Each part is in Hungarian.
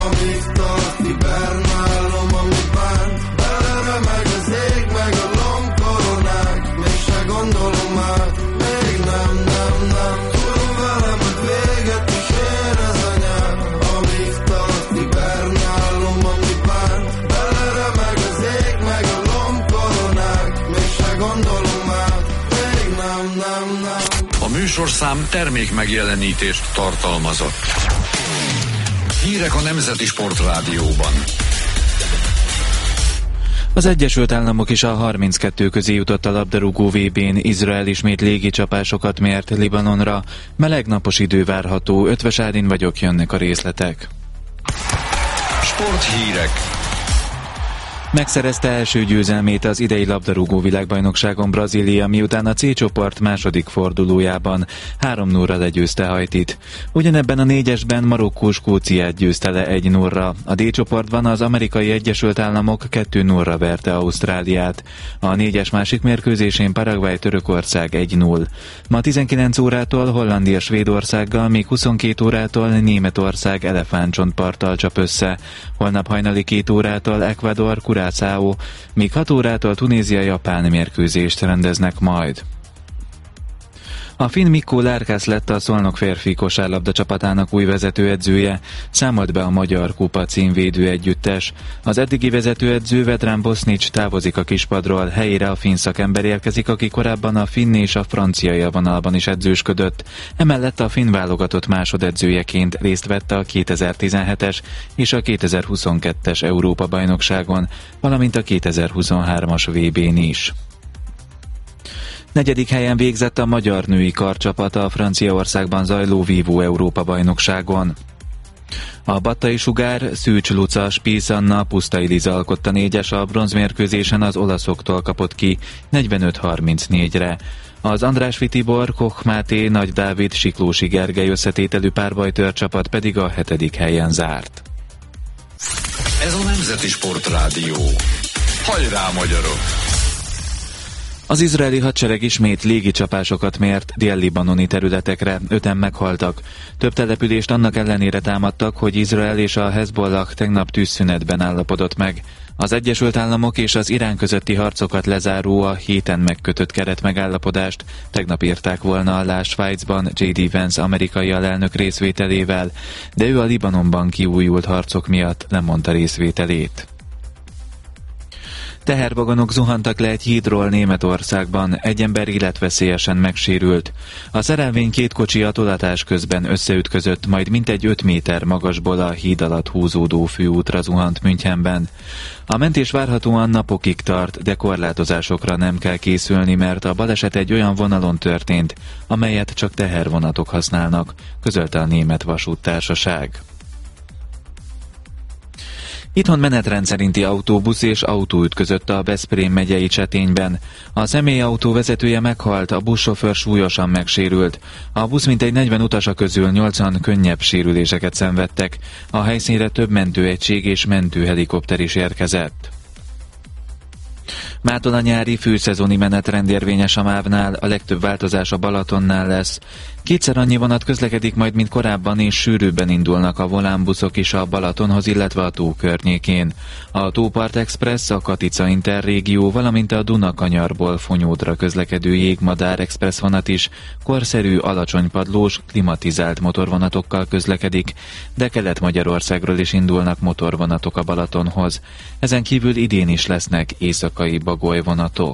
Amíg tart, hibernálom, ami bán, beleremeg az ég, meg a lombkoronák, mégse gondolom át, még nem, tudom velem, hogy véget is ér ez a nyár. Amíg tart, hibernálom, ami bán, beleremeg az ég, meg a lombkoronák, mégse gondolom át, még nem. A műsorszám termék megjelenítést tartalmazott. Hírek a Nemzeti Sportrádióban. Az Egyesült Államok is a 32 közé jutott a labdarúgó VB-n, Izrael ismét légicsapásokat mért Libanonra, meleg napos idő várható, Ötvös Ádin vagyok, jönnek a részletek. Sporthírek. Megszerezte első győzelmét az idei labdarúgó világbajnokságon Brazília, miután a C csoport második fordulójában 3-0-ra legyőzte Haitit. Ugyanebben a négyesben Marokkó Skóciát győzte le 1-0-ra. A D csoportban az Amerikai Egyesült Államok 2-0-ra verte Ausztráliát. A négyes másik mérkőzésén Paraguay Törökország 1-0. Ma 19 órától Hollandia Svédországgal, még 22 órától Németország elefántcsontparttal csap össze. Holnap hajnali 2 órától Ecuador Curaçao, míg 6 órától Tunézia-Japán mérkőzést rendeznek majd. A finn Mikko Lárkász lett a Szolnok férfi kosárlabda csapatának új vezetőedzője, számolt be a Magyar Kupa címvédő együttes. Az eddigi vezetőedző Vedran Bosnic távozik a kispadról, helyére a finn szakember érkezik, aki korábban a finn és a francia élvonalban is edzősködött. Emellett a finn válogatott másodedzőjeként részt vett a 2017-es és a 2022-es Európa-bajnokságon, valamint a 2023-as VB-n is. 4. helyen végzett a magyar női karcsapata a Franciaországban zajló Vívó Európa-bajnokságon. A Battai Sugár, Szűcs Luca, Spísz Anna, Pusztai Liza alkotta négyes, a bronzmérkőzésen az olaszoktól kapott ki 45-34-re. Az Andrásfi Tibor, Koch Máté, Nagy Dávid, Siklósi Gergely összetételű párbajtőr csapat pedig a 7. helyen zárt. Ez a Nemzeti Sportrádió. Hajrá, magyarok! Az izraeli hadsereg ismét légicsapásokat mért dél-libanoni területekre, 5-en meghaltak. Több települést annak ellenére támadtak, hogy Izrael és a Hezbollah tegnap tűzszünetben állapodott meg. Az Egyesült Államok és az Irán közötti harcokat lezáró a héten megkötött keretmegállapodást tegnap írták volna alá Svájcban J.D. Vance amerikai alelnök részvételével, de ő a Libanonban kiújult harcok miatt lemondta részvételét. Tehervagonok zuhantak le egy hídról Németországban, egy ember életveszélyesen megsérült. A szerelvény 2 kocsi a tolatás közben összeütközött, majd mintegy 5 méter magasból a híd alatt húzódó főútra zuhant Münchenben. A mentés várhatóan napokig tart, de korlátozásokra nem kell készülni, mert a baleset egy olyan vonalon történt, amelyet csak tehervonatok használnak, közölte a Német Vasúttársaság. Itthon menetrend szerinti autóbusz és autó ütközött a Veszprém megyei Csetényben. A személyautó vezetője meghalt, a buszsofőr súlyosan megsérült. A busz mintegy 40 utasa közül 80 könnyebb sérüléseket szenvedtek. A helyszínre több mentőegység és mentőhelikopter is érkezett. Mától a nyári főszezoni menetrend érvényes a MÁV-nál, a legtöbb változás a Balatonnál lesz. 2-szer annyi vonat közlekedik majd, mint korábban, és sűrűbben indulnak a volánbuszok is a Balatonhoz, illetve a tó környékén. A Tópart Express, a Katica Interrégió, valamint a Dunakanyarból Fonyódra közlekedő Jégmadár Express vonat is korszerű, alacsonypadlós, klimatizált motorvonatokkal közlekedik, de Kelet-Magyarországról is indulnak motorvonatok a Balatonhoz. Ezen kívül idén is lesznek éjszakai bagolyvonatok.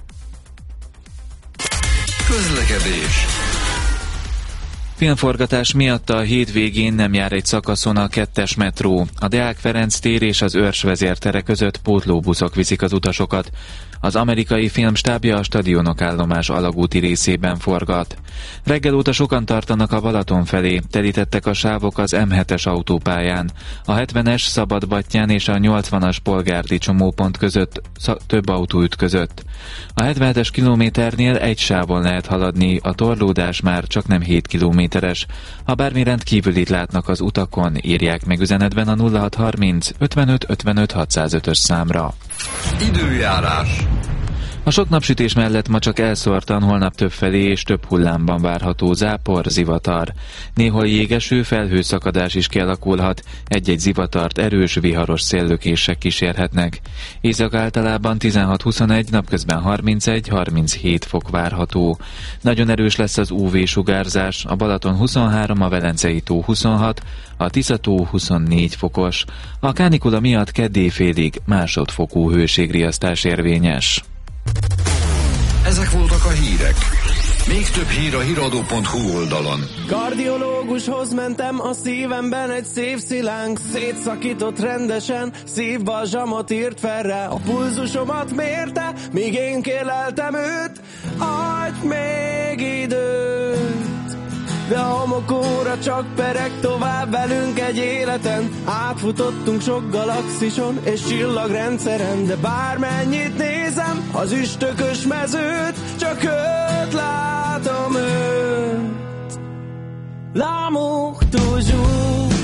Közlekedés. Filmforgatás miatt a hétvégén nem jár egy szakaszon a 2-es metró. A Deák Ferenc tér és az Őrs vezértere között pótlóbuszok viszik az utasokat. Az amerikai filmstábja a Stadionok állomás alagúti részében forgat. Reggel óta sokan tartanak a Balaton felé, telítettek a sávok az M7-es autópályán. A 70-es Szabadbattyán és a 80-as Polgárdi csomópont között több autó ütközött. A 77-es kilométernél egy sávon lehet haladni, a torlódás már csak nem 7 kilométeres. Ha bármi rendkívülit látnak az utakon, írják meg üzenetben a 0630 55 55 605-ös számra. Időjárás. A sok napsütés mellett ma csak elszórtan, holnap többfelé és több hullámban várható zápor, zivatar. Néhol jégeső, felhőszakadás is kialakulhat, egy-egy zivatart erős, viharos széllökések kísérhetnek. Észak általában 16-21, napközben 31-37 fok várható. Nagyon erős lesz az UV-sugárzás, a Balaton 23, a Velencei tó 26, a Tisza-tó 24 fokos. A kánikula miatt keddéfélig másodfokú hőségriasztás érvényes. Ezek voltak a hírek. Még több hír a hiradó.hu oldalon. Kardiológushoz mentem, a szívemben egy szép szilánk szétszakított rendesen, szívbalzsamot írt fel rá. A pulzusomat mérte, míg én kérleltem őt, adj még időt. De a homokóra csak pereg tovább velünk egy életen. Átfutottunk sok galaxison és csillagrendszeren, de bármennyit nézem az üstökös mezőt, csak őt látom, őt. L'amour toujours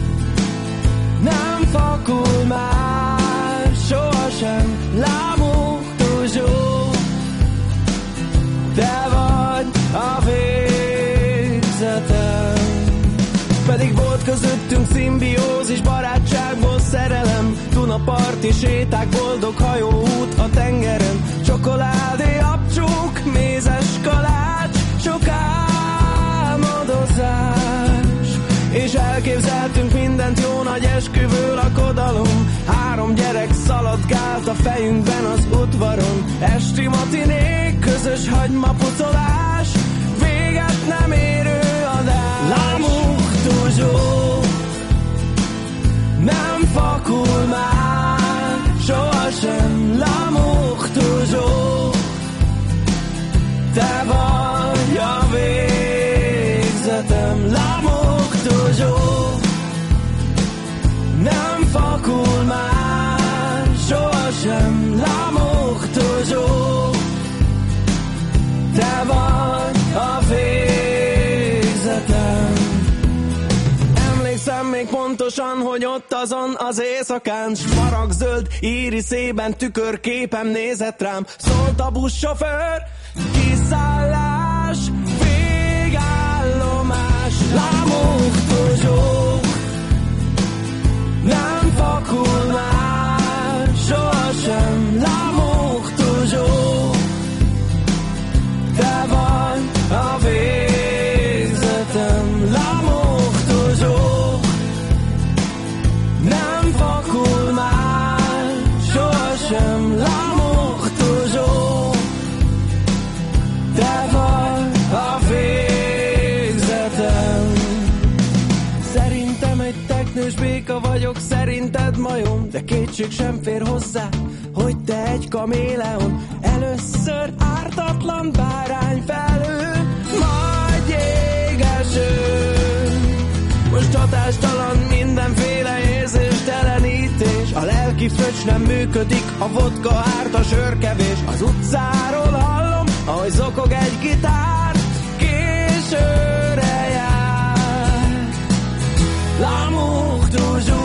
nem fakul már sohasem. L'amour toujours, te vagy a pedig volt közöttünk szimbiózis, barátságból szerelem, Dunaparti séták, boldog hajóút a tengeren, csokoládé, abcsók, mézes kalács, sok álmodozás, és elképzeltünk mindent, jó nagy esküvő lakodalom. 3 gyerek szaladgált a fejünkben az udvaron, esti matinék, közös hagymapucolás, véget nem érő adás. L'amour toujours nem fakul már sohasem. L'amour toujours, te vagy a végzetem. L'amour toujours nem fakul már sohasem. L'amour toujours, te vagy a végzetem. Emlékszem még pontosan, hogy ott azon az éjszakán, smaragdzöld íriszében tükörképem nézett rám. Szólt a buszsofőr, kiszállás, végállomás. L'amour toujours nem fakul már sohasem. L'amour toujours, te vagy a végzetem. L'amour toujours nem fakul már sohasem. L'amour toujours, te vagy a végzetem. Szerintem egy teknős béka vagyok, szerinted majom, de kétség sem fér hozzá, hogy te egy kaméleon. Először ártatlan bárány felül, majd jégeső. Most hatástalan mindenféle érzéstelenítés, a lelki fröccs nem működik, a vodka árt, a sörkevés. Az utcáról hallom, ahogy zokog egy gitár, későre jár. L'amour toujours